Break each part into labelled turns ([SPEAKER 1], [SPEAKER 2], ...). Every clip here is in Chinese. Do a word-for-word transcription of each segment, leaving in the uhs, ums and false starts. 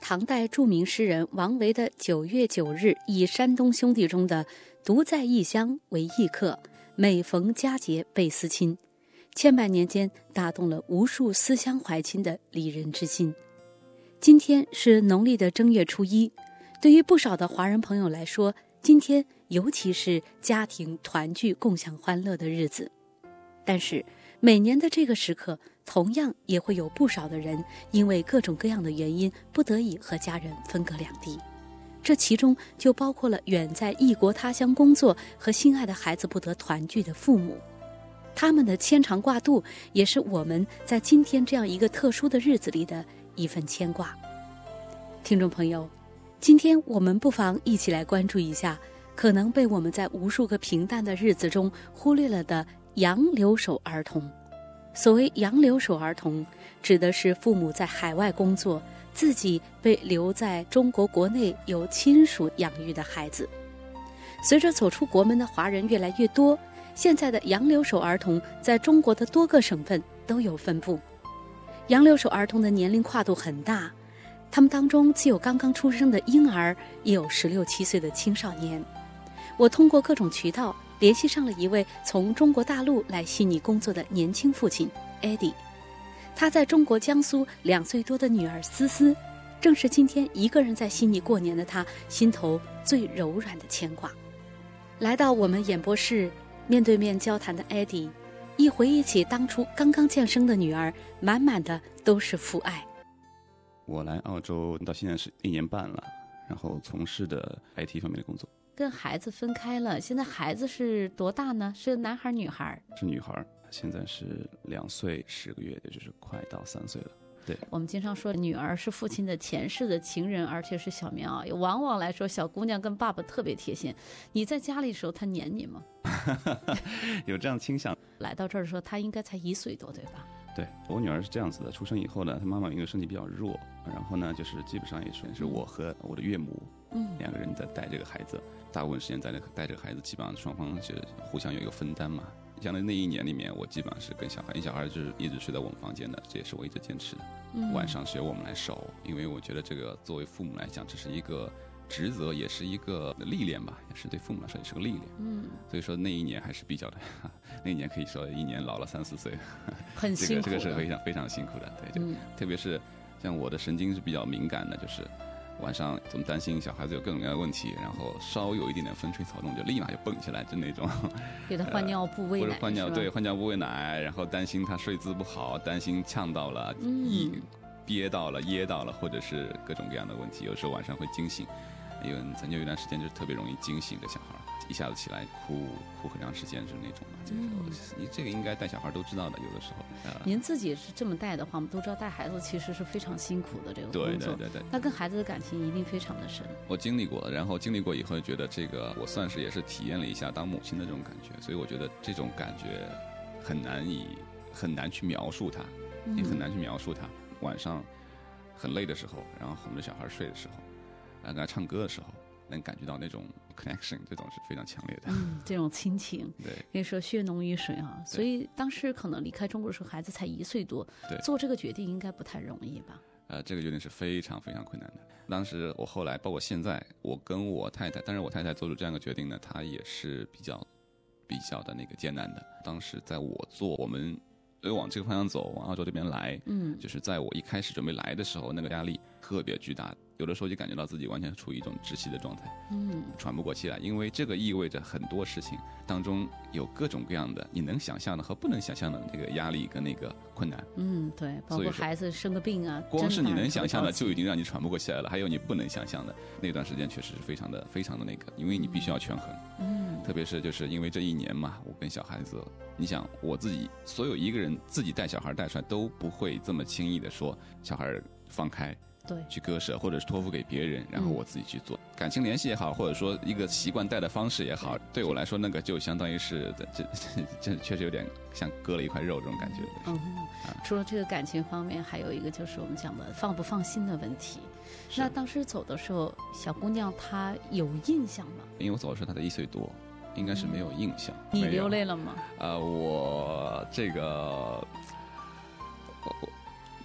[SPEAKER 1] 唐代著名诗人王维的九月九日忆山东兄弟中的独在异乡为异客，每逢佳节倍思亲，千百年间打动了无数思乡怀亲的离人之心。今天是农历的正月初一，对于不少的华人朋友来说，今天尤其是家庭团聚共享欢乐的日子。但是每年的这个时刻，同样也会有不少的人因为各种各样的原因不得已和家人分隔两地，这其中就包括了远在异国他乡工作和心爱的孩子不得团聚的父母，他们的牵肠挂肚也是我们在今天这样一个特殊的日子里的一份牵挂。听众朋友，今天我们不妨一起来关注一下可能被我们在无数个平淡的日子中忽略了的洋留守儿童。所谓洋留守儿童，指的是父母在海外工作，自己被留在中国国内由亲属养育的孩子。随着走出国门的华人越来越多，现在的洋留守儿童在中国的多个省份都有分布。洋留守儿童的年龄跨度很大，他们当中既有刚刚出生的婴儿，也有十六七岁的青少年。我通过各种渠道联系上了一位从中国大陆来悉尼工作的年轻父亲 Eddie， 他在中国江苏两岁多的女儿思思，正是今天一个人在悉尼过年的他心头最柔软的牵挂。来到我们演播室，面对面交谈的 Eddie， 一回忆起当初刚刚降生的女儿，满满的都是父爱。
[SPEAKER 2] 我来澳洲到现在是一年半了，然后从事的 I T 方面的工作。
[SPEAKER 1] 跟孩子分开了，现在孩子是多大呢？是男孩女孩？
[SPEAKER 2] 是女孩，现在是两岁十个月，也就是快到三岁了。对，
[SPEAKER 1] 我们经常说女儿是父亲的前世的情人，而且是小棉袄。往往来说，小姑娘跟爸爸特别贴心。你在家里的时候，她黏你吗？
[SPEAKER 2] 有这样倾向。
[SPEAKER 1] 来到这儿的时候，她应该才一岁多，对吧？
[SPEAKER 2] 对，我女儿是这样子的，出生以后呢，她妈妈因为身体比较弱，然后呢，就是基本上也是我和我的岳母，嗯，两个人在带这个孩子，大部分时间在带这个孩子，基本上双方是互相有一个分担嘛。像那一年里面，我基本上是跟小孩，小孩就是一直睡在我们房间的，这也是我一直坚持的。嗯、晚上是由我们来守，因为我觉得这个作为父母来讲，这是一个职责，也是一个历练吧，也是对父母来说也是个历练。嗯，所以说那一年还是比较的，那一年可以说一年老了三四岁，
[SPEAKER 1] 很辛苦的。
[SPEAKER 2] 这个这个是非常非常辛苦的，对，就、嗯、特别是像我的神经是比较敏感的，就是晚上总担心小孩子有各种各样的问题，然后稍有一点点风吹草动就立马就蹦起来，就那种
[SPEAKER 1] 给他换尿布喂奶、呃、或者
[SPEAKER 2] 换尿对换尿布喂奶，然后担心他睡姿不好，担心呛到了、
[SPEAKER 1] 嗯、
[SPEAKER 2] 憋到了噎到了，或者是各种各样的问题，有时候晚上会惊醒。因为曾经有一段时间就是特别容易惊醒的小孩，一下子起来哭哭很长时间是那种嘛。这个时候、嗯、你这个应该带小孩都知道的，有的时候、呃、
[SPEAKER 1] 您自己是这么带的话，我们都知道带孩子其实是非常辛苦的这个工作。
[SPEAKER 2] 对对对对，
[SPEAKER 1] 他跟孩子的感情一定非常的深。
[SPEAKER 2] 我经历过，然后经历过以后觉得这个我算是也是体验了一下当母亲的这种感觉，所以我觉得这种感觉很难以很难去描述它，也很难去描述它。晚上很累的时候，然后哄着小孩睡的时候，跟他唱歌的时候，能感觉到那种 connection， 这种是非常强烈的。
[SPEAKER 1] 嗯，这种亲情，
[SPEAKER 2] 对，
[SPEAKER 1] 可以说血浓于水啊。所以当时可能离开中国的时候，孩子才一岁多，
[SPEAKER 2] 对，
[SPEAKER 1] 做这个决定应该不太容易吧？
[SPEAKER 2] 呃，这个决定是非常非常困难的。当时我后来，包括现在，我跟我太太，当然我太太做出这样的决定呢，她也是比较比较的那个艰难的。当时在我做，我们往这个方向走，往澳洲这边来，嗯，就是在我一开始准备来的时候，那个压力特别巨大。有的时候就感觉到自己完全处于一种窒息的状态，嗯，喘不过气来，因为这个意味着很多事情当中有各种各样的你能想象的和不能想象的那个压力跟那个困难，
[SPEAKER 1] 嗯，对，包括孩子生个病啊，
[SPEAKER 2] 光是你能想象的就已经让你喘不过气来了，还有你不能想象的那段时间确实是非常的非常的那个，因为你必须要权衡，嗯，特别是就是因为这一年嘛，我跟小孩子，你想我自己所有一个人自己带小孩带出来都不会这么轻易的说小孩放开。
[SPEAKER 1] 对，
[SPEAKER 2] 去割舍，或者是托付给别人，然后我自己去做、嗯、感情联系也好，或者说一个习惯带的方式也好，对我来说那个就相当于是这这这确实有点像割了一块肉这种感觉。
[SPEAKER 1] 嗯，啊、除了这个感情方面，还有一个就是我们讲的放不放心的问题。那当时走的时候，小姑娘她有印象吗？
[SPEAKER 2] 因为我走的时候她才一岁多，应该是没有印象。
[SPEAKER 1] 嗯、你流泪了吗？
[SPEAKER 2] 呃，我这个我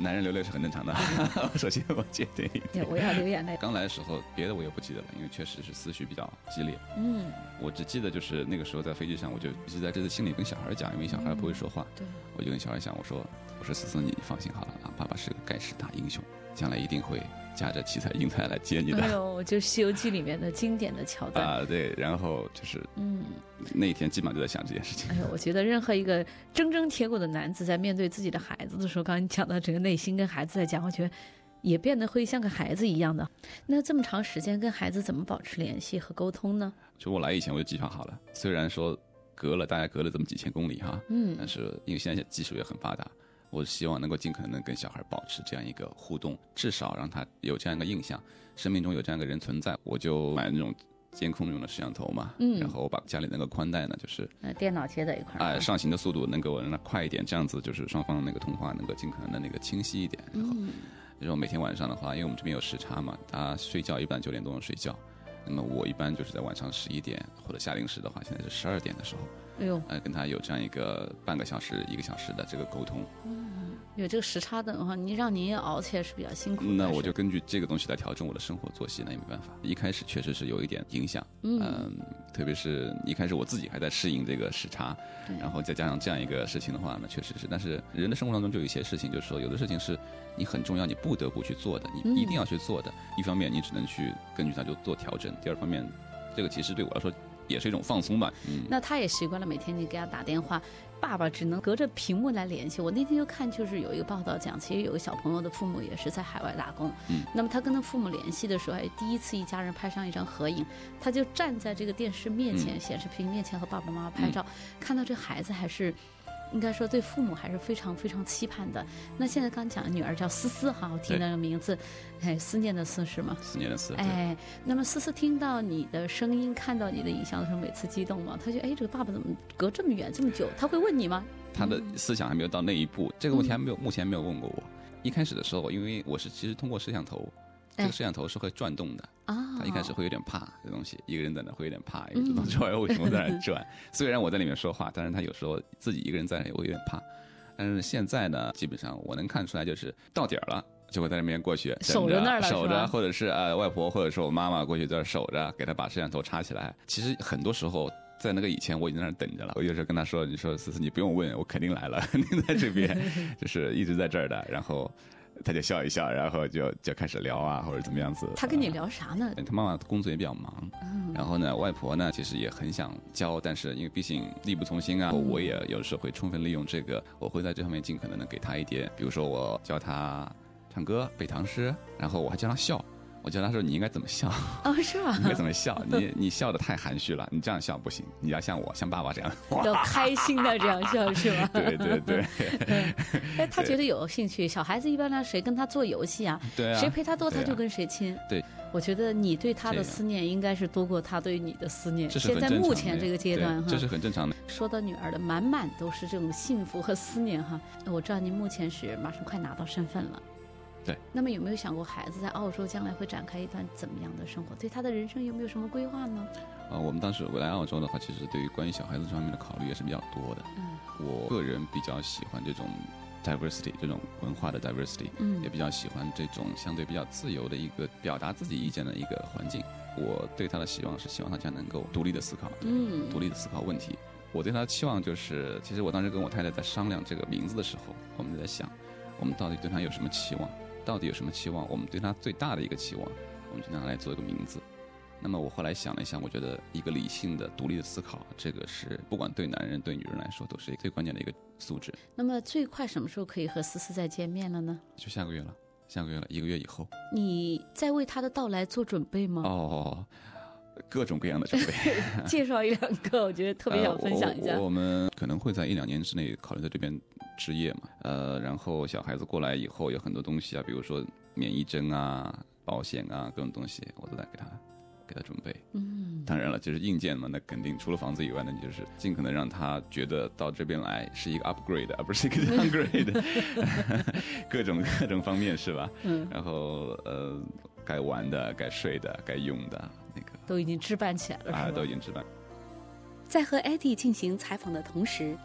[SPEAKER 2] 男人流泪是很正常的。首先我决定一点，
[SPEAKER 1] 我要流眼泪。
[SPEAKER 2] 刚来的时候，别的我也不记得了，因为确实是思绪比较激烈。
[SPEAKER 1] 嗯，
[SPEAKER 2] 我只记得就是那个时候在飞机上，我就一直在这次心里跟小孩讲，因为小孩不会说话。
[SPEAKER 1] 对，
[SPEAKER 2] 我就跟小孩讲，我说我说思思，你放心好了啊，爸爸是个盖世大英雄，将来一定会驾着七彩云彩来接你的。
[SPEAKER 1] 哎呦，就《西游记》里面的经典的桥段
[SPEAKER 2] 啊，对，然后就是嗯，那一天基本上就在想这件事情。
[SPEAKER 1] 哎呦，我觉得任何一个铮铮铁骨的男子在面对自己的孩子的时候，刚刚你讲到整个内心跟孩子在讲，我觉得也变得会像个孩子一样的。那这么长时间跟孩子怎么保持联系和沟通呢？
[SPEAKER 2] 就我来以前我就计划好了，虽然说隔了大概隔了这么几千公里哈，嗯，但是因为现在技术也很发达，我希望能够尽可能跟小孩保持这样一个互动，至少让他有这样一个印象，生命中有这样一个人存在。我就买那种监控用的摄像头嘛，嗯，然后我把家里那个宽带呢，就是
[SPEAKER 1] 呃电脑接在一块儿，
[SPEAKER 2] 哎，上行的速度能够让它快一点，这样子就是双方那个通话能够尽可能的那个清晰一点。然后，然后每天晚上的话，因为我们这边有时差嘛，他睡觉一般九点多钟睡觉。那么我一般就是在晚上十一点或者下令时的话，现在是十二点的时候，哎呦，呃，跟他有这样一个半个小时、一个小时的这个沟通。
[SPEAKER 1] 嗯，有这个时差的话，你让您也熬起来是比较辛苦的。
[SPEAKER 2] 那我就根据这个东西来调整我的生活作息，那也没办法。一开始确实是有一点影响，嗯，呃、特别是一开始我自己还在适应这个时差，然后再加上这样一个事情的话呢，确实是。但是人的生活当中就有一些事情，就是说有的事情是你很重要，你不得不去做的，你一定要去做的。嗯、一方面你只能去根据它就做调整，第二方面，这个其实对我来说也是一种放松吧。嗯，
[SPEAKER 1] 那他也习惯了每天你给他打电话，爸爸只能隔着屏幕来联系。我那天就看，就是有一个报道讲，其实有个小朋友的父母也是在海外打工，嗯，那么他跟他父母联系的时候，哎，第一次一家人拍上一张合影，他就站在这个电视面前、嗯、显示屏面前和爸爸妈妈拍照，嗯、看到这孩子还是。应该说对父母还是非常非常期盼的。那现在刚讲的女儿叫思思哈，我听到这个名字，哎，思念的思是吗？
[SPEAKER 2] 思念的思。
[SPEAKER 1] 哎，那么思思听到你的声音，看到你的影像的时候，每次激动吗？她觉得哎，这个爸爸怎么隔这么远这么久？他会问你吗？
[SPEAKER 2] 他的思想还没有到那一步，嗯、这个问题还没有，目前没有问过我。一开始的时候，因为我是其实通过摄像头。这个摄像头是会转动的啊，他一开始会有点怕这东西，一个人在那会有点怕，因为这东西为什么在那转？虽然我在里面说话，但是他有时候自己一个人在那也会有点怕。但是现在呢，基本上我能看出来，就是到点了就会在那边过去
[SPEAKER 1] 守着那儿了，
[SPEAKER 2] 守着，或者是呃外婆或者是我妈妈过去在那守着，给他把摄像头插起来。其实很多时候。在那个以前，我已经在那儿等着了。我有时候跟他说：“你说思思，你不用问，我肯定来了，肯定在这边，就是一直在这儿的。”然后他就笑一笑，然后就就开始聊啊，或者怎么样子。
[SPEAKER 1] 他跟你聊啥呢？
[SPEAKER 2] 他妈妈工作也比较忙，嗯、然后呢，外婆呢其实也很想教，但是因为毕竟力不从心啊，嗯、我也有时候会充分利用这个，我会在这方面尽可能的给他一点，比如说我教他唱歌、背唐诗，然后我还教他笑。我教他说：“你应该怎么笑？
[SPEAKER 1] 哦，是吧？
[SPEAKER 2] 你应该怎么笑？你你笑得太含蓄了，你这样笑不行，你要像我，像爸爸这样，
[SPEAKER 1] 要开心的这样笑，是吗？”
[SPEAKER 2] 对对对。
[SPEAKER 1] 哎，他觉得有兴趣。小孩子一般呢，谁跟他做游戏啊？
[SPEAKER 2] 对啊。
[SPEAKER 1] 谁陪他多，他就跟谁亲。
[SPEAKER 2] 对。
[SPEAKER 1] 我觉得你对他的思念应该是多过他对你的思念。
[SPEAKER 2] 这是
[SPEAKER 1] 现在目前这个阶段哈，
[SPEAKER 2] 这是很正常的。
[SPEAKER 1] 说到女儿的，满满都是这种幸福和思念哈。我知道您目前是马上快拿到身份了。
[SPEAKER 2] 对，
[SPEAKER 1] 那么有没有想过孩子在澳洲将来会展开一段怎么样的生活？对他的人生有没有什么规划呢？
[SPEAKER 2] 呃，我们当时我来澳洲的话，其实对于关于小孩子这方面的考虑也是比较多的。嗯，我个人比较喜欢这种 diversity， 这种文化的 diversity， 嗯，也比较喜欢这种相对比较自由的一个表达自己意见的一个环境。我对他的希望是希望他将能够独立的思考，嗯，独立的思考问题。我对他的期望就是，其实我当时跟我太太在商量这个名字的时候，我们就在想，我们到底对他有什么期望？到底有什么期望？我们对他最大的一个期望，我们就拿来做一个名字。那么我后来想了一下，我觉得一个理性的、独立的思考，这个是不管对男人对女人来说都是最关键的一个素质。
[SPEAKER 1] 那么最快什么时候可以和思思再见面了呢？
[SPEAKER 2] 就下个月了，下个月了，一个月以后。
[SPEAKER 1] 你在为他的到来做准备吗？
[SPEAKER 2] 哦，各种各样的准备。
[SPEAKER 1] 介绍一两个，我觉得特别想分享一下。
[SPEAKER 2] 呃、我, 我们可能会在一两年之内考虑在这边置业嘛，呃，然后小孩子过来以后有很多东西啊，比如说免疫针啊、保险啊，各种东西我都在给他给他准备。嗯，当然了，就是硬件嘛，那肯定除了房子以外呢，就是尽可能让他觉得到这边来是一个 upgrade， 而不是一个 downgrade， 各种各种方面是吧？嗯，然后呃，该玩的、该睡的、该用的那个
[SPEAKER 1] 都已经置办起来了，
[SPEAKER 2] 啊，都已经置办。
[SPEAKER 1] 在和 Eddie 进行采访的同时，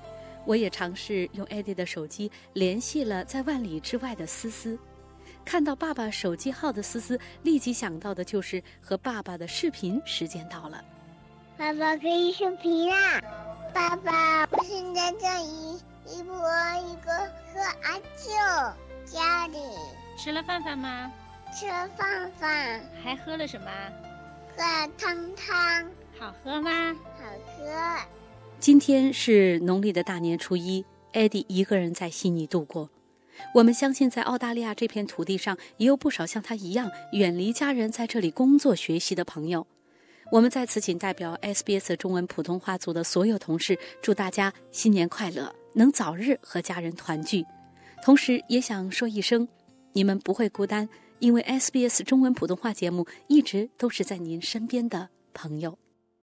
[SPEAKER 1] 我也尝试用艾迪的手机联系了在万里之外的思思。看到爸爸手机号的思思立即想到的就是和爸爸的视频时间到了。
[SPEAKER 3] 爸爸可以视频啦！爸爸，我现在在一一婆一个和阿舅家里。
[SPEAKER 4] 吃了饭饭吗？
[SPEAKER 3] 吃了饭饭。
[SPEAKER 4] 还喝了什么？
[SPEAKER 3] 喝了汤汤。
[SPEAKER 4] 好喝吗？
[SPEAKER 3] 好喝。
[SPEAKER 1] 今天是农历的大年初一，艾迪一个人在悉尼度过。我们相信在澳大利亚这片土地上也有不少像他一样远离家人在这里工作学习的朋友。我们在此仅代表 S B S 中文普通话组的所有同事祝大家新年快乐，能早日和家人团聚。同时也想说一声，你们不会孤单，因为 S B S 中文普通话节目一直都是在您身边的朋友。